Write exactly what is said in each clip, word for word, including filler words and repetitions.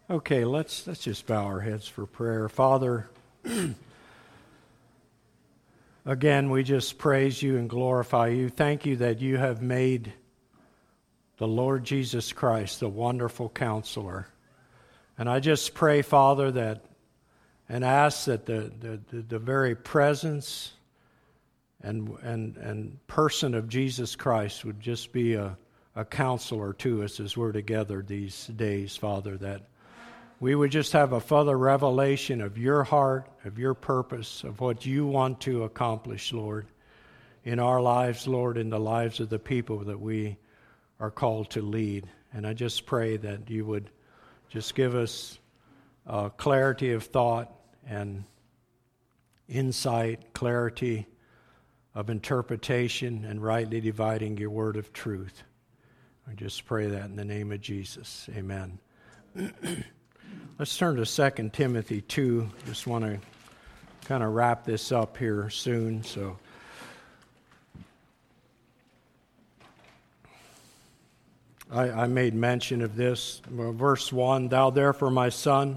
Okay, let's let's just bow our heads for prayer. Father, again, we just praise you and glorify you. Thank you that you have made the Lord Jesus Christ the wonderful counselor. And I just pray, Father, that and ask that the, the, the, the very presence and and and person of Jesus Christ would just be a, a counselor to us as we're together these days, Father, that we would just have a further revelation of your heart, of your purpose, of what you want to accomplish, Lord, in our lives, Lord, in the lives of the people that we are called to lead. And I just pray that you would just give us uh, clarity of thought and insight, clarity of interpretation, and rightly dividing your word of truth. I just pray that in the name of Jesus. Amen. Let's turn to Second Timothy two. Just want to kind of wrap this up here soon. So, I, I made mention of this. Well, verse one, thou therefore, my son,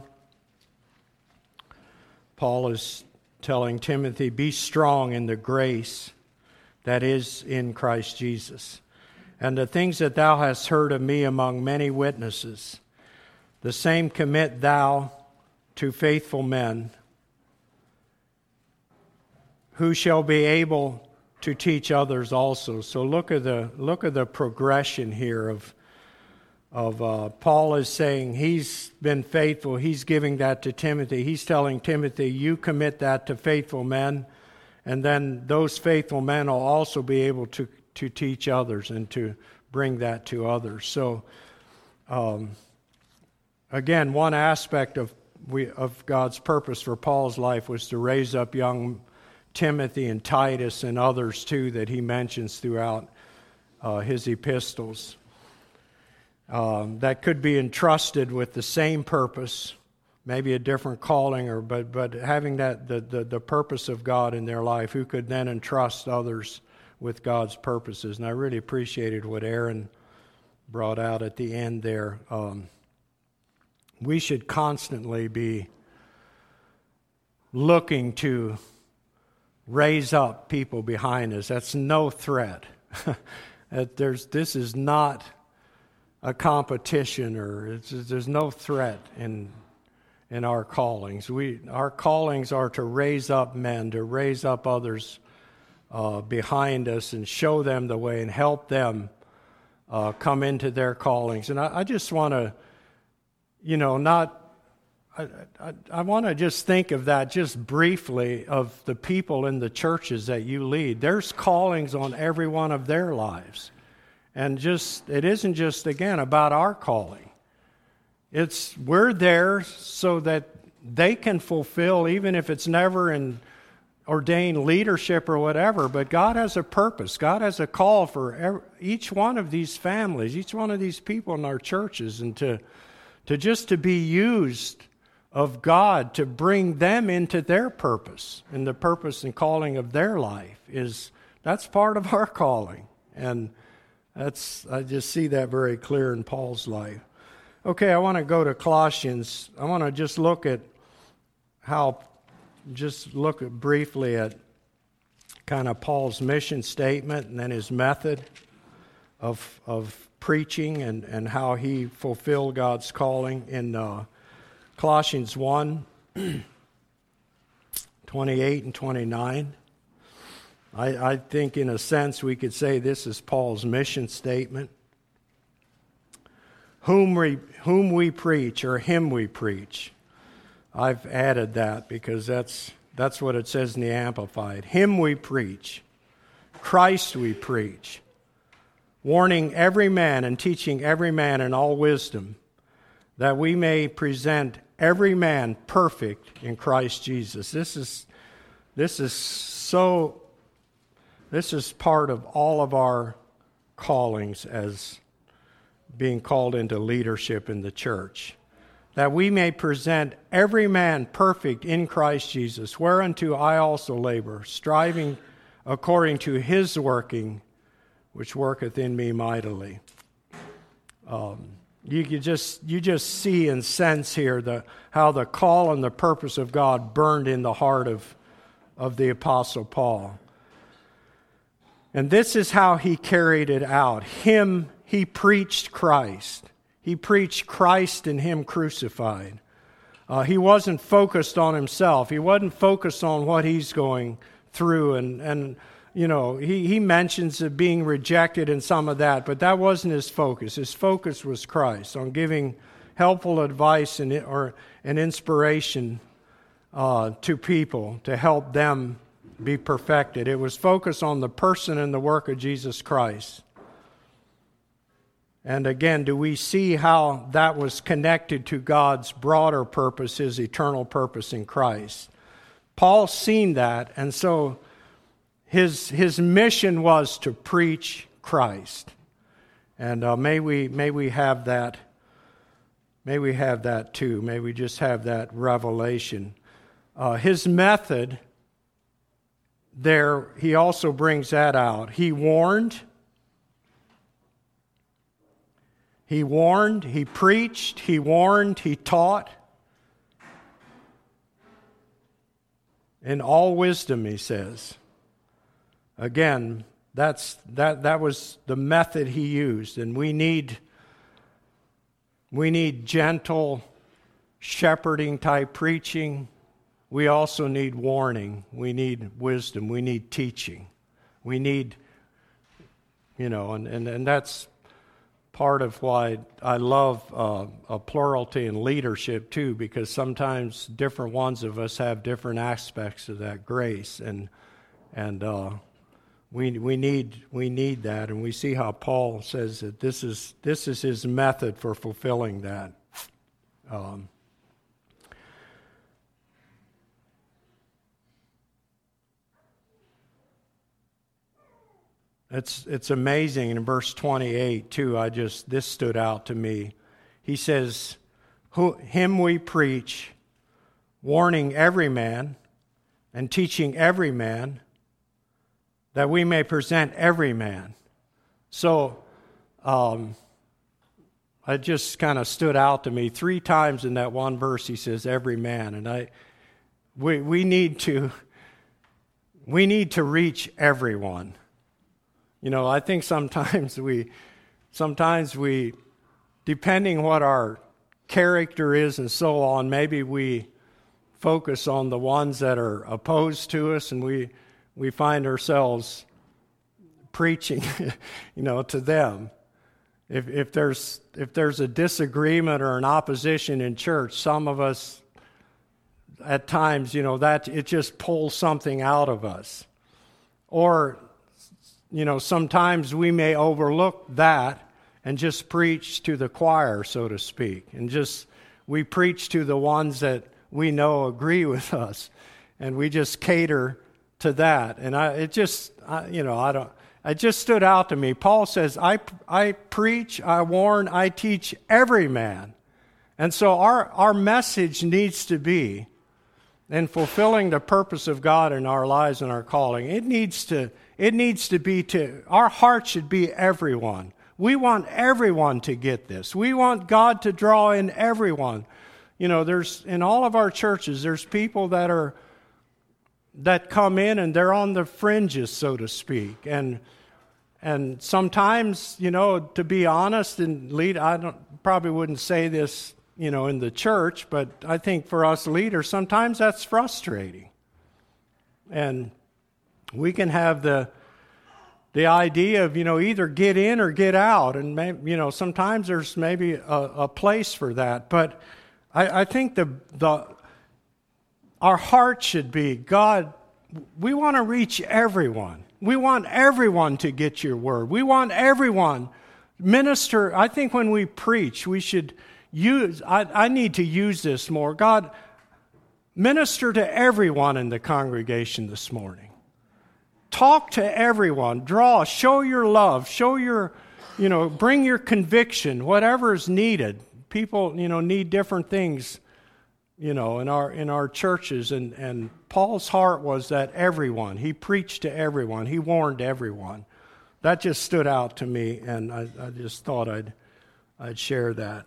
Paul is telling Timothy, be strong in the grace that is in Christ Jesus. And the things that thou hast heard of me among many witnesses, the same commit thou to faithful men, who shall be able to teach others also. So look at the look at the progression here of of uh, Paul is saying he's been faithful. He's giving that to Timothy. He's telling Timothy, you commit that to faithful men, and then those faithful men will also be able to to teach others and to bring that to others. So. Um, Again, one aspect of we, of God's purpose for Paul's life was to raise up young Timothy and Titus and others too that he mentions throughout uh, his epistles. Um, that could be entrusted with the same purpose, maybe a different calling, or but but having that the, the, the purpose of God in their life, who could then entrust others with God's purposes. And I really appreciated what Aaron brought out at the end there. Um, We should constantly be looking to raise up people behind us. That's no threat. There's, this is not a competition, or it's, there's no threat in in our callings. We our callings are to raise up men, to raise up others uh, behind us, and show them the way and help them uh, come into their callings. And I, I just want to. You know, not, I, I, I want to just think of that just briefly of the people in the churches that you lead. There's callings on every one of their lives. And just, it isn't just, again, about our calling. It's, we're there so that they can fulfill, even if it's never in ordained leadership or whatever, but God has a purpose. God has a call for every, each one of these families, each one of these people in our churches, and to to just to be used of God to bring them into their purpose, and the purpose and calling of their life is, that's part of our calling. And that's, I just see that very clear in Paul's life. Okay, I want to go to Colossians. I want to just look at how, just look at briefly at kind of Paul's mission statement and then his method of of preaching and, and how he fulfilled God's calling in uh, Colossians one, twenty-eight and twenty-nine. I, I think in a sense we could say this is Paul's mission statement. Whom we, whom we preach, or him we preach. I've added that because that's that's what it says in the Amplified. Him we preach. Christ we preach. Warning every man and teaching every man in all wisdom, that we may present every man perfect in Christ Jesus. This is this is so this is part of all of our callings as being called into leadership in the church. That we may present every man perfect in Christ Jesus, whereunto I also labor, striving according to his working, which worketh in me mightily. Um, You could just you just see and sense here the how the call and the purpose of God burned in the heart of, of the Apostle Paul. And this is how he carried it out. Him, he preached Christ. He preached Christ and Him crucified. Uh, he wasn't focused on himself. He wasn't focused on what he's going through. And, and you know, he, he mentions of being rejected and some of that, but that wasn't his focus. His focus was Christ, on giving helpful advice and, or, and inspiration uh, to people to help them be perfected. It was focused on the person and the work of Jesus Christ. And again, do we see how that was connected to God's broader purpose, His eternal purpose in Christ? Paul seen that, and so his his mission was to preach Christ. And uh, may we may we have that. May we have that too. May we just have that revelation. Uh, his method there, he also brings that out. He warned. He warned, he preached, he warned, he taught. In all wisdom, he says. Again, that's that that was the method he used, and we need we need gentle shepherding type preaching. We also need warning. We need wisdom. We need teaching. We need, you know, and, and, and that's part of why I love uh, a plurality in leadership too, because sometimes different ones of us have different aspects of that grace, and and uh, we we need we need that, and we see how Paul says that this is this is his method for fulfilling that. Um, It's it's amazing in verse twenty-eight too. I just this stood out to me. He says, Who, "Him we preach, warning every man and teaching every man, that we may present every man." So, um, it just kind of stood out to me three times in that one verse. He says every man, and I we we need to we need to reach everyone. You know, I think sometimes we, sometimes we, depending what our character is and so on, maybe we focus on the ones that are opposed to us, and we we find ourselves preaching, you know, to them. If if there's if there's a disagreement or an opposition in church, some of us, at times, you know, that it just pulls something out of us, or you know, sometimes we may overlook that and just preach to the choir, so to speak. And just, we preach to the ones that we know agree with us. And we just cater to that. And I, it just, I, you know, I don't, it just stood out to me. Paul says, I, I preach, I warn, I teach every man. And so our, our message needs to be, in fulfilling the purpose of God in our lives and our calling, it needs to It needs to be to, our heart should be everyone. We want everyone to get this. We want God to draw in everyone. You know, there's, in all of our churches, there's people that are, that come in and they're on the fringes, so to speak. And, and sometimes, you know, to be honest and lead, I don't, probably wouldn't say this, you know, in the church, but I think for us leaders, sometimes that's frustrating. And we can have the the idea of, you know, either get in or get out. And, maybe, you know, sometimes there's maybe a, a place for that. But I, I think the the our heart should be, God, we want to reach everyone. We want everyone to get your word. We want everyone. Minister, I think when we preach, we should use, I, I need to use this more. God, minister to everyone in the congregation this morning. Talk to everyone. Draw, show your love, show your, you know, bring your conviction, whatever is needed. People, you know, need different things, you know, in our in our churches. And, and Paul's heart was that everyone, he preached to everyone, he warned everyone. That just stood out to me, and I, I just thought I'd I'd share that.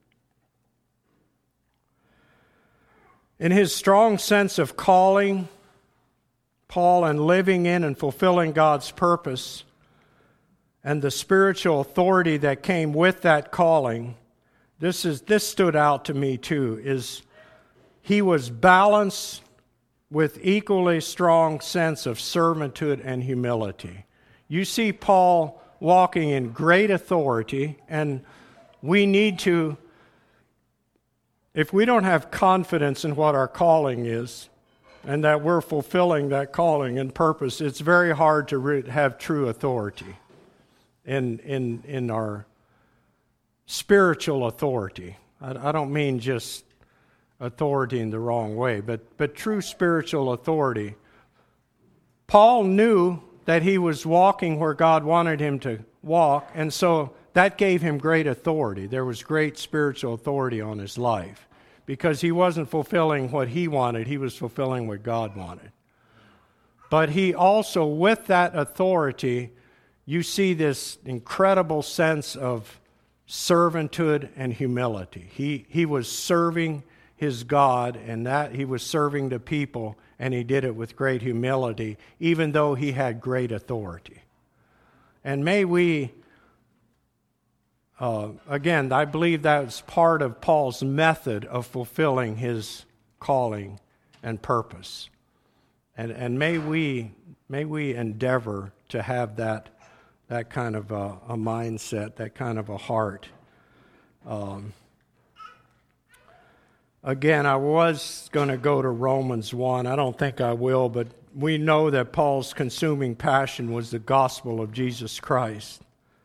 In his strong sense of calling, Paul, and living in and fulfilling God's purpose, and the spiritual authority that came with that calling, this is this stood out to me too, is he was balanced with equally strong sense of servanthood and humility. You see Paul walking in great authority, and we need to, if we don't have confidence in what our calling is and that we're fulfilling that calling and purpose, it's very hard to re- have true authority in in in our spiritual authority. I, I don't mean just authority in the wrong way, but but true spiritual authority. Paul knew that he was walking where God wanted him to walk, and so that gave him great authority. There was great spiritual authority on his life because he wasn't fulfilling what he wanted, he was fulfilling what God wanted. But he also, with that authority, you see this incredible sense of servanthood and humility. He he was serving his God, and that he was serving the people, and he did it with great humility, even though he had great authority. And may we, uh, again, I believe that's part of Paul's method of fulfilling his calling and purpose. And and may we may we endeavor to have that that kind of a, a mindset, that kind of a heart. Um, again, I was going to go to Romans one. I don't think I will, but we know that Paul's consuming passion was the gospel of Jesus Christ.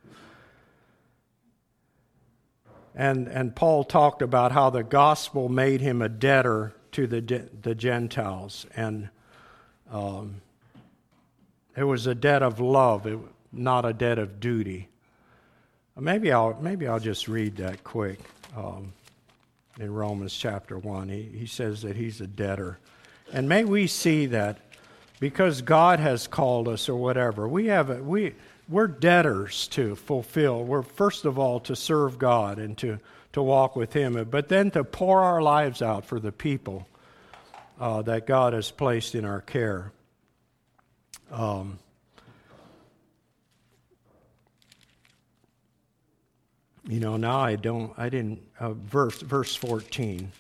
And and Paul talked about how the gospel made him a debtor to the the Gentiles, and um, it was a debt of love, it, not a debt of duty. Maybe I'll maybe I'll just read that quick. Um, in Romans chapter one, he he says that he's a debtor, and may we see that because God has called us or whatever, we have a, we. We're debtors to fulfill. We're first of all to serve God and to, to walk with Him, but then to pour our lives out for the people uh, that God has placed in our care. Um, you know, now I don't, I didn't, uh, verse, verse fourteen.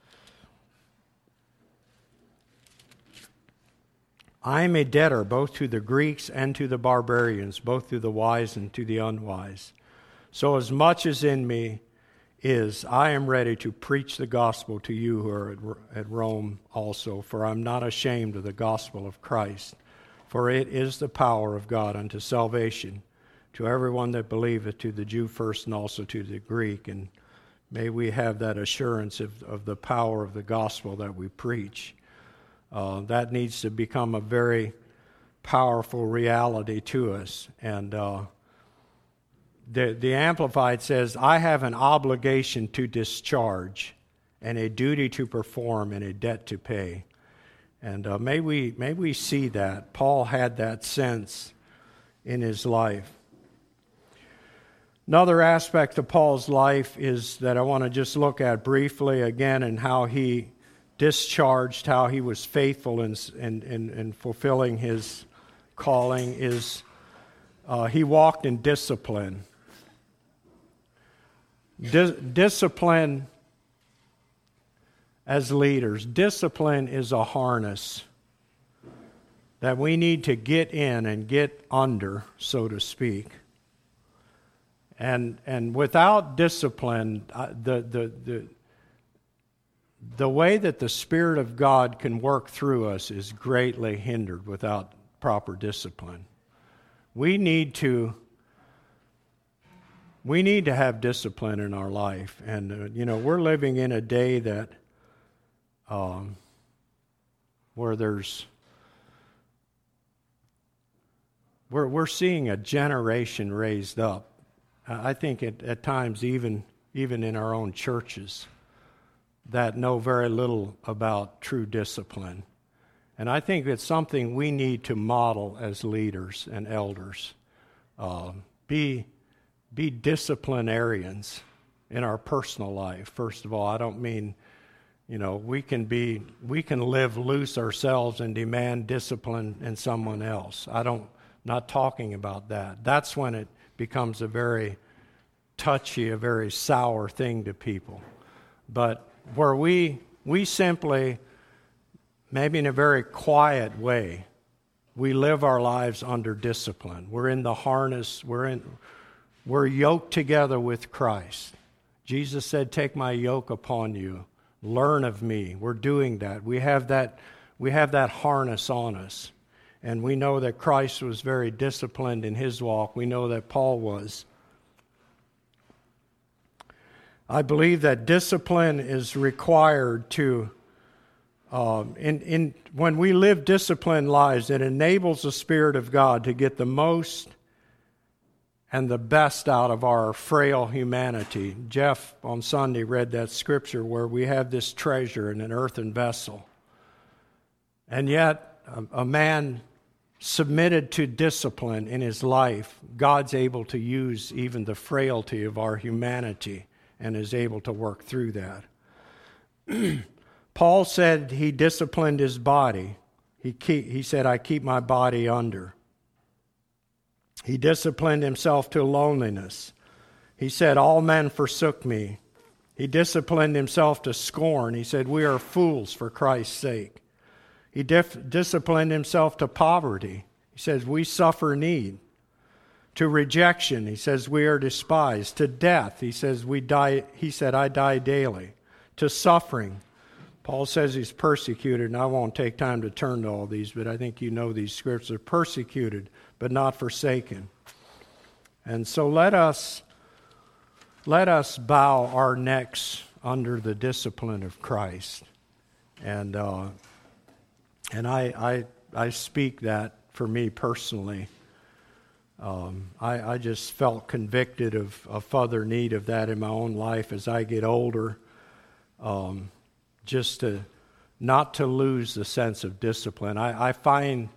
I am a debtor both to the Greeks and to the barbarians, both to the wise and to the unwise. So as much as in me is, I am ready to preach the gospel to you who are at, at Rome also, for I'm not ashamed of the gospel of Christ, for it is the power of God unto salvation to everyone that believeth, to the Jew first and also to the Greek. And may we have that assurance of, of the power of the gospel that we preach. Uh, that needs to become a very powerful reality to us. And uh, the, the Amplified says, I have an obligation to discharge and a duty to perform and a debt to pay. And uh, may we may we see that. Paul had that sense in his life. Another aspect of Paul's life is that I want to just look at briefly again, and how he discharged, how he was faithful in, in, in, in fulfilling his calling, is uh, he walked in discipline. Dis- discipline as leaders. Discipline is a harness that we need to get in and get under, so to speak. And and without discipline, uh, the the the The way that the Spirit of God can work through us is greatly hindered without proper discipline. We need to we need to have discipline in our life, and uh, you know we're living in a day that um, where there's we're we're seeing a generation raised up. I think at, at times even even in our own churches, that know very little about true discipline. And I think it's something we need to model as leaders and elders. Uh, be, be disciplinarians in our personal life. First of all, I don't mean, you know, we can be, we can live loose ourselves and demand discipline in someone else. I don't, not talking about that. That's when it becomes a very touchy, a very sour thing to people. But where we, we simply, maybe in a very quiet way, we live our lives under discipline. We're in the harness, we're in, we're yoked together with Christ. Jesus said, "Take my yoke upon you, learn of me." We're doing that. We have that, we have that harness on us. And we know that Christ was very disciplined in his walk. We know that Paul was. I believe that discipline is required to Um, in, in, when we live disciplined lives, it enables the Spirit of God to get the most and the best out of our frail humanity. Jeff on Sunday read that scripture where we have this treasure in an earthen vessel. And yet, a, a man submitted to discipline in his life, God's able to use even the frailty of our humanity and is able to work through that. Paul said he disciplined his body. He, keep, he said, "I keep my body under." He disciplined himself to loneliness. He said, "All men forsook me." He disciplined himself to scorn. He said, "We are fools for Christ's sake." He dif- disciplined himself to poverty. He says, "We suffer need." To rejection, he says, "We are despised." To death, he says, "We die." He said, "I die daily." To suffering, Paul says he's persecuted, and I won't take time to turn to all these, but I think you know these scriptures. Persecuted, but not forsaken. And so let us let us bow our necks under the discipline of Christ. And uh, and I, I I speak that for me personally. Um, I, I just felt convicted of, of further need of that in my own life as I get older. Um, just to not to lose the sense of discipline. I, I find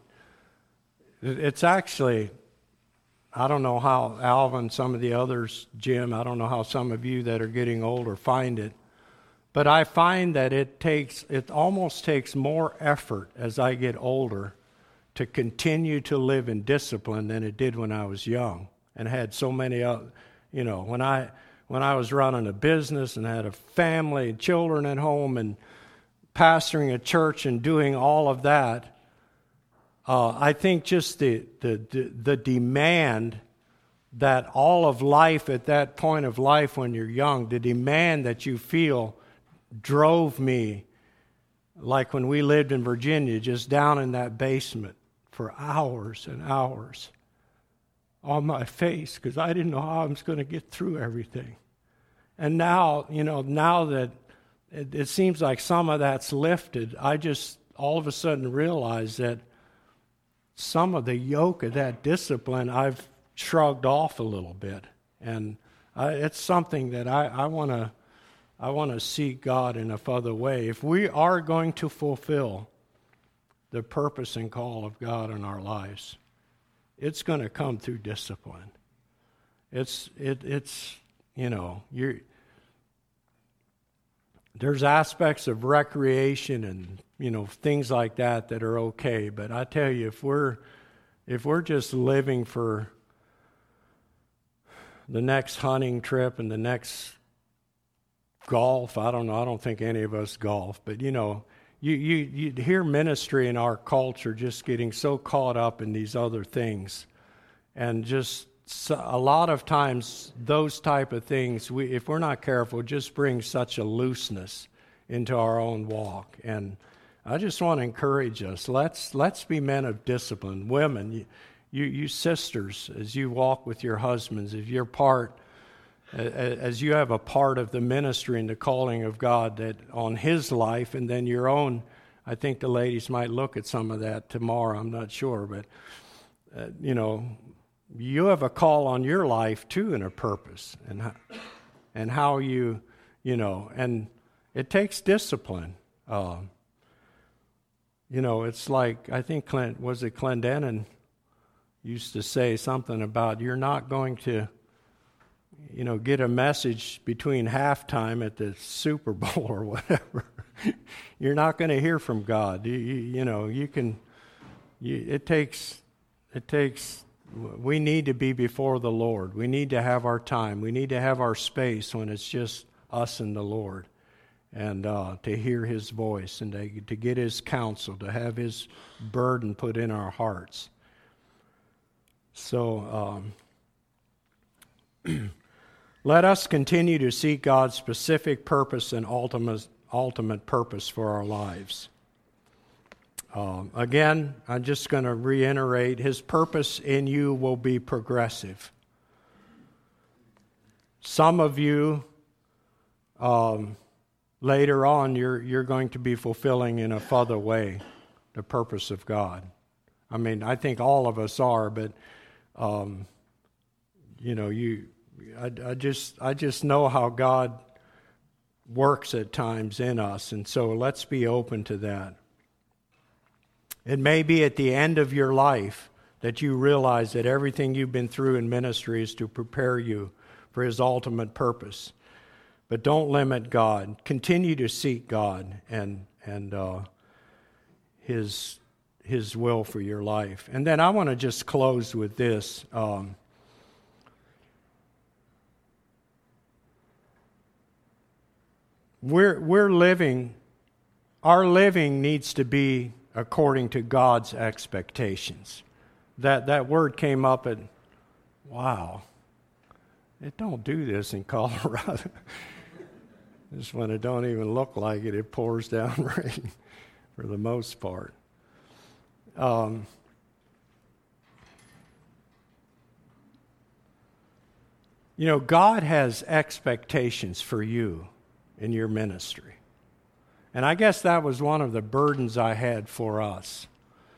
it's actually, I don't know how Alvin, some of the others, Jim, I don't know how some of you that are getting older find it, but I find that it takes, it almost takes more effort as I get older to continue to live in discipline than it did when I was young and had so many other, you know, when I, when I was running a business and had a family and children at home and pastoring a church and doing all of that, uh, I think just the, the the demand that all of life at that point of life when you're young, the demand that you feel drove me, like when we lived in Virginia, just down in that basement for hours and hours on my face because I didn't know how I was going to get through everything. And now, you know, now that It, it seems like some of that's lifted, I just all of a sudden realize that some of the yoke of that discipline I've shrugged off a little bit. And I, it's something that I, I want to I want to seek God in a further way. If we are going to fulfill the purpose and call of God in our lives, it's going to come through discipline. It's it it's you know you're. There's aspects of recreation and, you know, things like that that are okay. But I tell you, if we're if we're just living for the next hunting trip and the next golf, I don't know, I don't think any of us golf. But, you know, you, you, you hear ministry in our culture just getting so caught up in these other things. And just so, a lot of times those type of things, we, if we're not careful, just bring such a looseness into our own walk. And I just want to encourage us. Let's let's be men of discipline. Women, you, you, you sisters, as you walk with your husbands, if you're part, as you have a part of the ministry and the calling of God that on His life, and then your own. I think the ladies might look at some of that tomorrow. I'm not sure, but uh, you know. You have a call on your life too, and a purpose, and how, and how you, you know, and it takes discipline. Uh, you know, it's like I think Clint was it Clendenin used to say something about you're not going to, you know, get a message between halftime at the Super Bowl or whatever. You're not going to hear from God. You, you, you know, you can. You, it takes. It takes. We need to be before the Lord. We need to have our time. We need to have our space when it's just us and the Lord, and uh, to hear His voice and to, to get His counsel, to have His burden put in our hearts. So um, let us continue to seek God's specific purpose and ultimate ultimate purpose for our lives. Um, again, I'm just going to reiterate, His purpose in you will be progressive. Some of you, um, later on, you're you're going to be fulfilling in a further way the purpose of God. I mean, I think all of us are, but um, you know, you, I, I just I just know how God works at times in us, and so let's be open to that. It may be at the end of your life that you realize that everything you've been through in ministry is to prepare you for His ultimate purpose. But don't limit God. Continue to seek God and and uh, His His will for your life. And then I want to just close with this. Um, we're we're living. Our living needs to be according to God's expectations. That that word came up at, wow, it don't do this in Colorado. Just when it don't even look like it, it pours down rain for the most part. Um, you know, God has expectations for you in your ministry. And I guess that was one of the burdens I had for us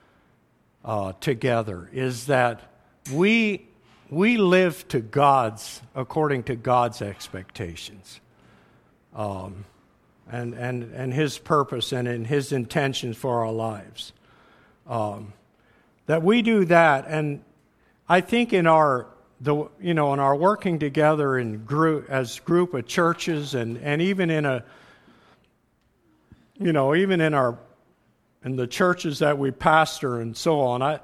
uh, together, is that we we live to God's, according to God's expectations, um, and and and His purpose and in His intentions for our lives. Um, that we do that, and I think in our the you know in our working together in group as group of churches, and and even in a You know, even in our in the churches that we pastor and so on, I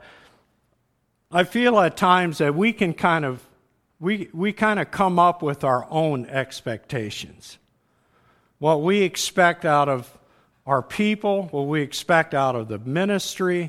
I feel at times that we can kind of we we kind of come up with our own expectations. What we expect out of our people, what we expect out of the ministry,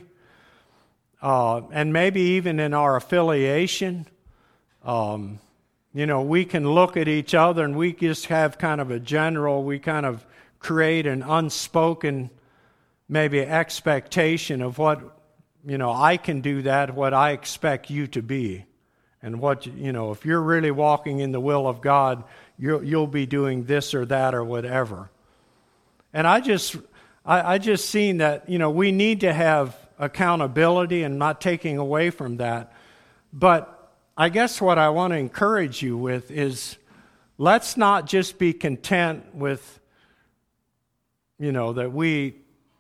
uh, and maybe even in our affiliation. Um, you know, we can look at each other and we just have kind of a general, we kind of create an unspoken maybe expectation of what, you know, I can do that, what I expect you to be. And what, you know, if you're really walking in the will of God, you'll, you'll be doing this or that or whatever. And I just, I, I just seen that, you know, we need to have accountability and not taking away from that. But I guess what I want to encourage you with is, let's not just be content with, you know, that we,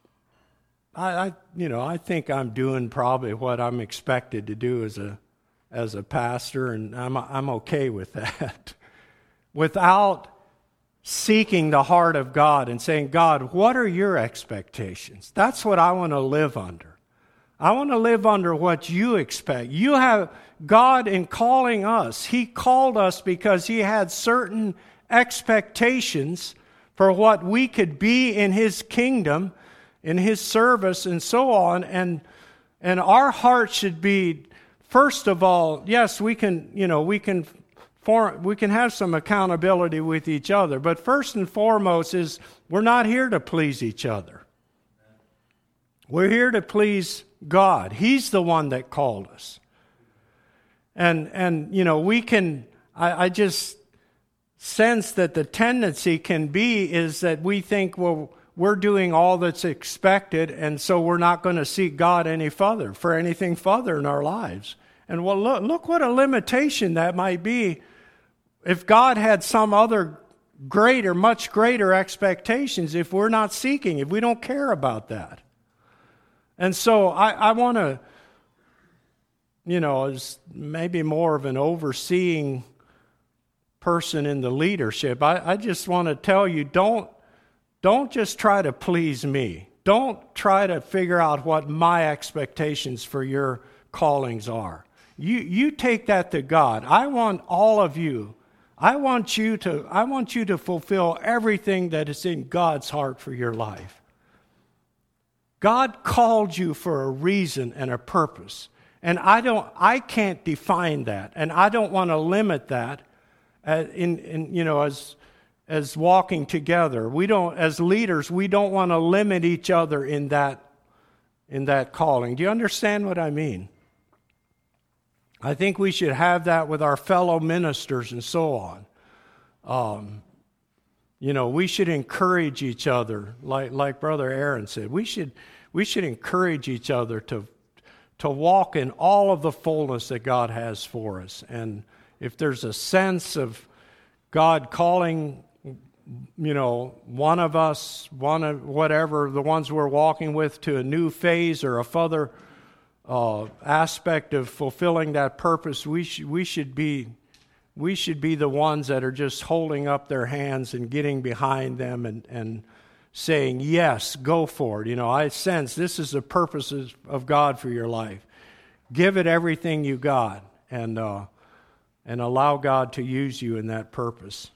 I, I, you know, I think I'm doing probably what I'm expected to do as a, as a pastor, and I'm, I'm okay with that. Without seeking the heart of God and saying, God, what are your expectations? That's what I want to live under. I want to live under what you expect. You have, God in calling us, He called us because He had certain expectations for what we could be in His kingdom, in His service, and so on. And and our heart should be, first of all, yes, we can, you know, we can form, we can have some accountability with each other. But first and foremost is, we're not here to please each other. We're here to please God. He's the one that called us. And and you know, we can. I, I just sense that the tendency can be is that we think, well, we're doing all that's expected, and so we're not going to seek God any further, for anything further in our lives. And well, look, look what a limitation that might be if God had some other greater, much greater expectations, if we're not seeking, if we don't care about that. And so I, I want to, you know, as maybe more of an overseeing person in the leadership, I, I just want to tell you, don't, don't just try to please me. Don't try to figure out what my expectations for your callings are. You, you take that to God. I want all of you. I want you to, I want you to fulfill everything that is in God's heart for your life. God called you for a reason and a purpose. And I don't, I can't define that. And I don't want to limit that uh, in, in, you know, as, as walking together. We don't, as leaders, we don't want to limit each other in that, in that calling. Do you understand what I mean? I think we should have that with our fellow ministers and so on. Um, you know, we should encourage each other, like like Brother Aaron said. We should we should encourage each other to to walk in all of the fullness that God has for us. And if there's a sense of God calling, you know, one of us, one of whatever the ones we're walking with, to a new phase or a further Uh, aspect of fulfilling that purpose, we should we should be we should be the ones that are just holding up their hands and getting behind them and, and saying, yes, go for it. You know, I sense this is the purposes of God for your life. Give it everything you got, and uh, and allow God to use you in that purpose.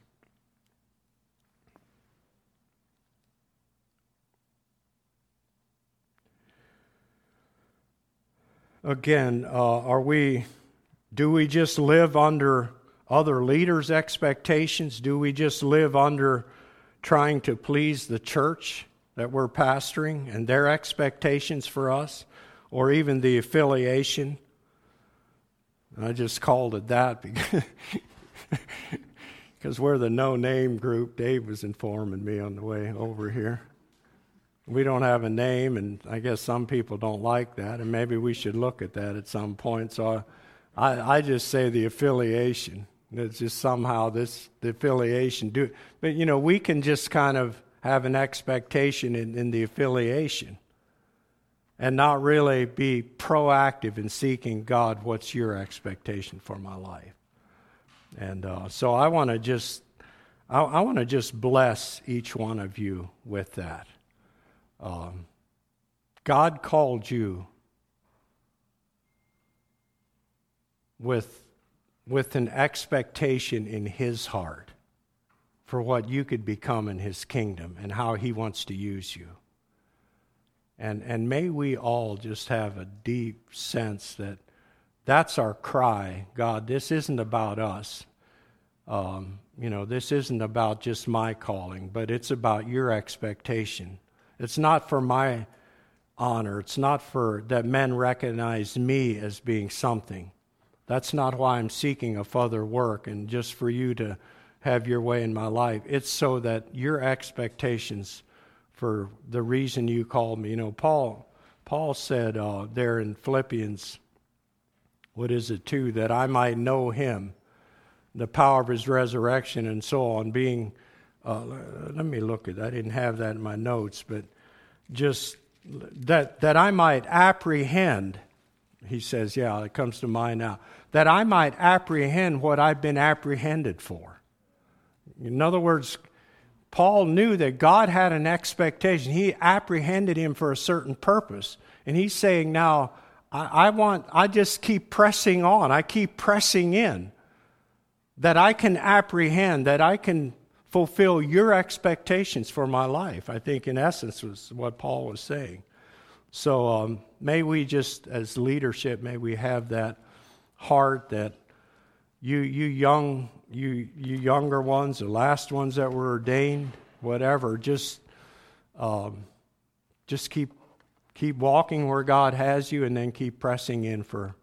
Again, uh, are we, do we just live under other leaders' expectations? Do we just live under trying to please the church that we're pastoring and their expectations for us, or even the affiliation? I just called it that because, because we're the no-name group. Dave was informing me on the way over here. We don't have a name, and I guess some people don't like that, and maybe we should look at that at some point. So I, I just say the affiliation. It's just somehow this, the affiliation. do. But, you know, we can just kind of have an expectation in, in the affiliation and not really be proactive in seeking, God, what's your expectation for my life? And uh, so I want to just, I, I want to just bless each one of you with that. Um, God called you with, with an expectation in His heart for what you could become in His kingdom and how He wants to use you. And, and may we all just have a deep sense that that's our cry. God, this isn't about us. Um, you know, this isn't about just my calling, but it's about your expectation. It's not for my honor. It's not for that men recognize me as being something. That's not why I'm seeking a further work and just for you to have your way in my life. It's so that your expectations for the reason you called me. You know, Paul Paul said uh, there in Philippians, what is it, two, that I might know Him, the power of His resurrection and so on, being... Uh, let me look at that. I didn't have that in my notes, but just that that I might apprehend, he says, yeah, it comes to mind now, that I might apprehend what I've been apprehended for. In other words, Paul knew that God had an expectation. He apprehended him for a certain purpose. And he's saying now, I, I want, I just keep pressing on. I keep pressing in. That I can apprehend, that I can fulfill your expectations for my life. I think in essence was what Paul was saying. So um, may we just, as leadership, may we have that heart that you you young you you younger ones, the last ones that were ordained, whatever, just um, just keep keep walking where God has you, and then keep pressing in for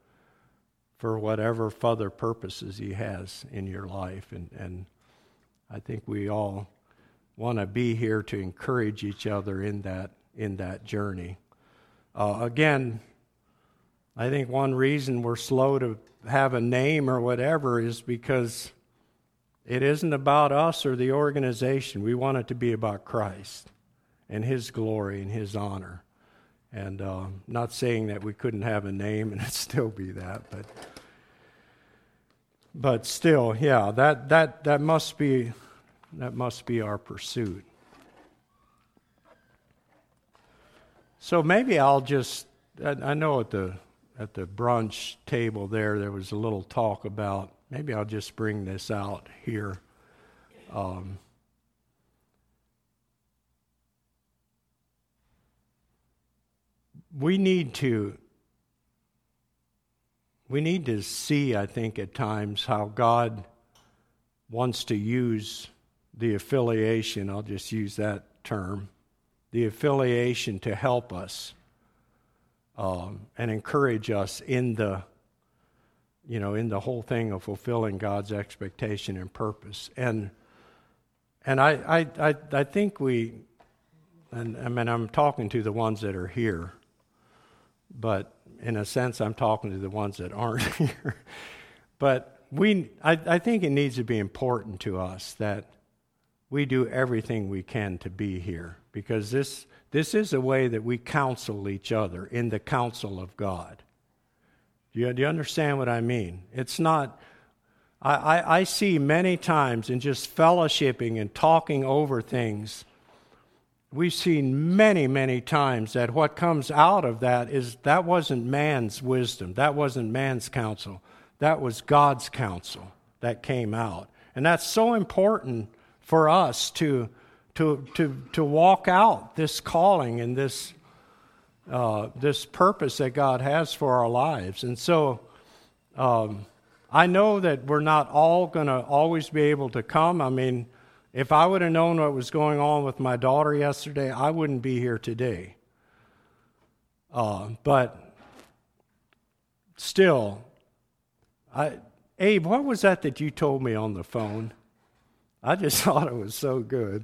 for whatever further purposes He has in your life. And and I think we all want to be here to encourage each other in that in that journey. Uh, again, I think one reason we're slow to have a name or whatever is because it isn't about us or the organization. We want it to be about Christ and His glory and His honor. And uh, not saying that we couldn't have a name and it'd still be that, but But still, yeah, that that that must be that must be our pursuit. So maybe I'll just I, I know at the at the brunch table there there was a little talk about maybe I'll just bring this out here. Um, we need to we need to see, I think, at times how God wants to use the affiliation, I'll just use that term, the affiliation to help us um, and encourage us in the, you know, in the whole thing of fulfilling God's expectation and purpose. And and I I I, I think we, and I mean I'm talking to the ones that are here, but in a sense I'm talking to the ones that aren't here. But we, I, I think it needs to be important to us that we do everything we can to be here, because this this is a way that we counsel each other in the counsel of God. Do you, do you understand what I mean? It's not, I, I, I see many times in just fellowshipping and talking over things, we've seen many, many times that what comes out of that is that wasn't man's wisdom, that wasn't man's counsel, that was God's counsel that came out. And that's so important for us to to to to walk out this calling and this uh, this purpose that God has for our lives. And so um, I know that we're not all going to always be able to come. I mean, if I would have known what was going on with my daughter yesterday, I wouldn't be here today. Uh, but still, I, Abe, what was that that you told me on the phone? I just thought it was so good.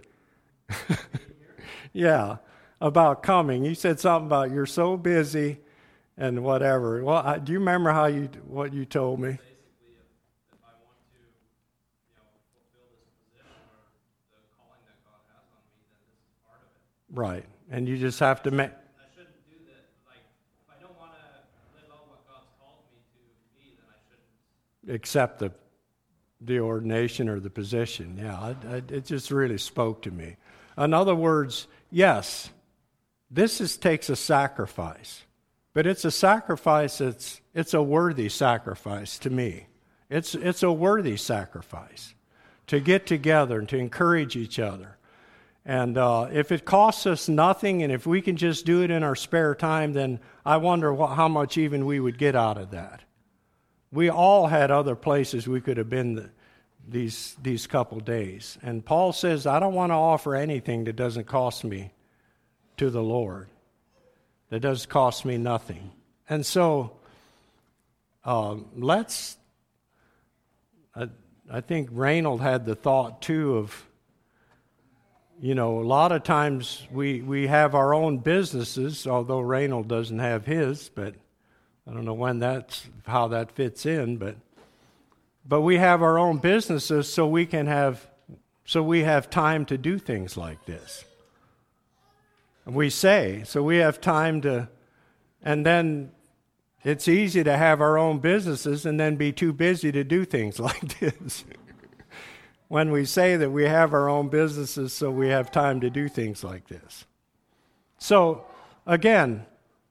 Yeah, about coming. You said something about you're so busy and whatever. Well, I, do you remember how you what you told me? Basically, if, if I want to, you know, fulfill this position or the calling that God has on me, then this is part of it. Right, and you just have to make. I shouldn't do that. Like, if I don't want to live out what God's called me to be, then I shouldn't accept the the ordination or the position. Yeah, I, I, it just really spoke to me. In other words, yes, this is, takes a sacrifice, but it's a sacrifice that's it's a worthy sacrifice to me. It's it's a worthy sacrifice to get together and to encourage each other. And uh, if it costs us nothing, and if we can just do it in our spare time, then I wonder what, how much even we would get out of that. We all had other places we could have been the, these these couple days. And Paul says, I don't want to offer anything that doesn't cost me to the Lord, that does cost me nothing. And so uh, let's, I, I think Reynold had the thought too of, you know, a lot of times we, we have our own businesses, although Reynold doesn't have his, but I don't know when that's how that fits in, but but we have our own businesses so we can have so we have time to do things like this. We say, so we have time to, and then it's easy to have our own businesses and then be too busy to do things like this. When we say that we have our own businesses so we have time to do things like this. So, again,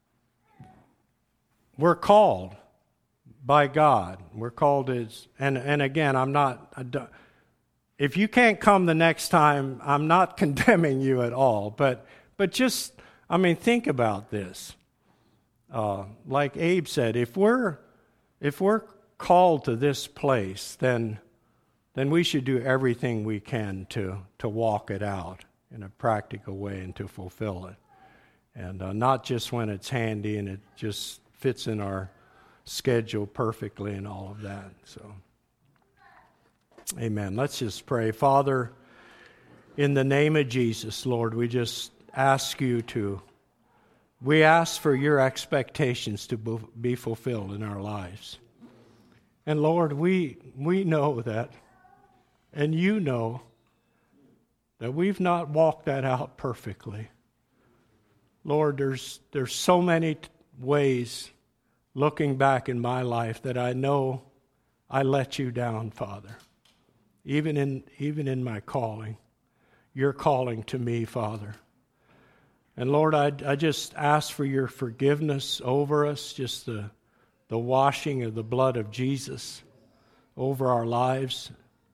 we're called by God. We're called as, and, and again, I'm not, I don't, if you can't come the next time, I'm not condemning you at all, but but just, I mean, think about this. Uh, like Abe said, if we're if we're called to this place, then then we should do everything we can to to walk it out in a practical way and to fulfill it, and uh, not just when it's handy and it just fits in our schedule perfectly and all of that. So, amen. Let's just pray. Father, in the name of Jesus, Lord, we just ask you to, we ask for your expectations to be fulfilled in our lives. And Lord, we we know that, and you know that we've not walked that out perfectly. Lord, there's there's so many ways looking back in my life that I know I let you down, Father. Even in, even in my calling, you're calling to me, Father. And Lord, I, I just ask for your forgiveness over us, just the, the washing of the blood of Jesus over our lives.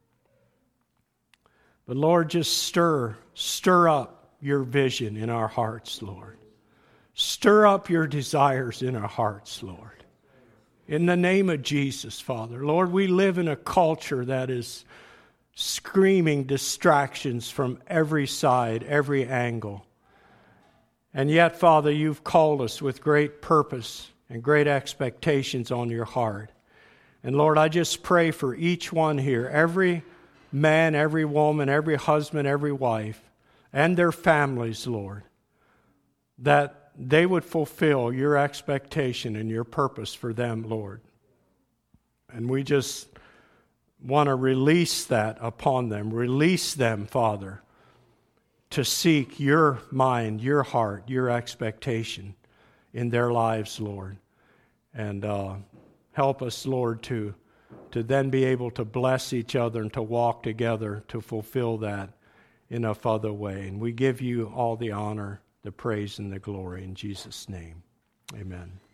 But Lord, just stir, stir up your vision in our hearts, Lord. Stir up your desires in our hearts, Lord. In the name of Jesus, Father. Lord, we live in a culture that is screaming distractions from every side, every angle. And yet, Father, you've called us with great purpose and great expectations on your heart. And Lord, I just pray for each one here, every man, every woman, every husband, every wife, and their families, Lord, that they would fulfill your expectation and your purpose for them, Lord. And we just want to release that upon them. Release them, Father, to seek your mind, your heart, your expectation in their lives, Lord. And uh, help us, Lord, to, to then be able to bless each other and to walk together to fulfill that in a further way. And we give you all the honor, the praise, and the glory in Jesus' name. Amen.